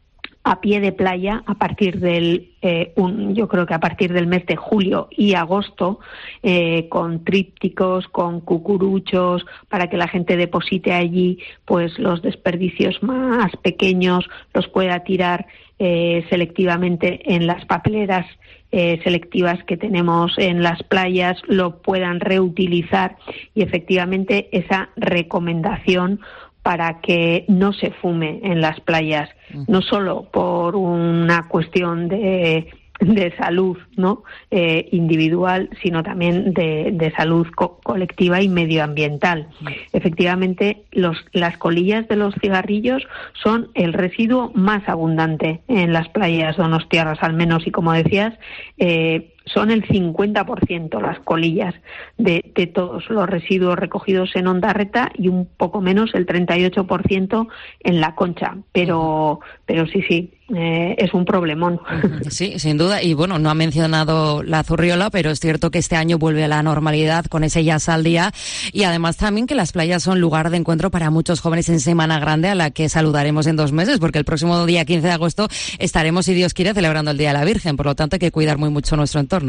a pie de playa a partir del eh, un, yo creo que a partir del mes de julio y agosto, eh, con trípticos, con cucuruchos, para que la gente deposite allí pues los desperdicios más pequeños, los pueda tirar eh, selectivamente en las papeleras eh, selectivas que tenemos en las playas, lo puedan reutilizar, y efectivamente esa recomendación para que no se fume en las playas, no solo por una cuestión de, de salud, ¿no? Eh, individual, sino también de, de salud co- colectiva y medioambiental. Efectivamente, los, las colillas de los cigarrillos son el residuo más abundante en las playas donostiarras, al menos, y como decías, eh, son el cincuenta por ciento las colillas de, de todos los residuos recogidos en Ondarreta, y un poco menos, el treinta y ocho por ciento en La Concha. Pero, pero sí, sí, eh, es un problemón. Sí, sin duda. Y bueno, no ha mencionado la Zurriola, pero es cierto que este año vuelve a la normalidad con ese Jazz al Día, y además también que las playas son lugar de encuentro para muchos jóvenes en Semana Grande, a la que saludaremos en dos meses, porque el próximo día quince de agosto estaremos, si Dios quiere, celebrando el Día de la Virgen. Por lo tanto, hay que cuidar muy mucho nuestro entorno.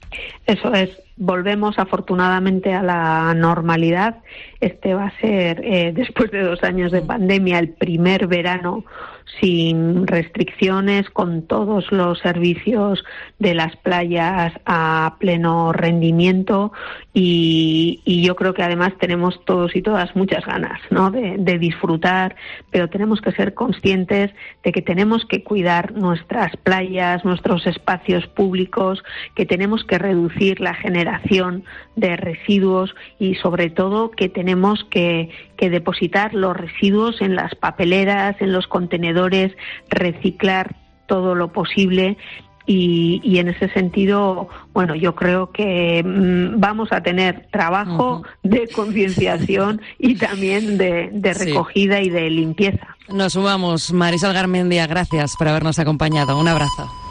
Eso es, volvemos afortunadamente a la normalidad. Este va a ser, eh, después de dos años de pandemia, el primer verano sin restricciones, con todos los servicios de las playas a pleno rendimiento y, y yo creo que además tenemos todos y todas muchas ganas, ¿no?, de, de disfrutar, pero tenemos que ser conscientes de que tenemos que cuidar nuestras playas, nuestros espacios públicos, que tenemos que reducir la generación de residuos y sobre todo que tenemos que, que depositar los residuos en las papeleras, en los contenedores, reciclar todo lo posible. Y, y en ese sentido, bueno, yo creo que mmm, vamos a tener trabajo uh-huh. de concienciación y también de, de recogida sí. y de limpieza. Nos sumamos. Marisol Garmendia, gracias por habernos acompañado. Un abrazo.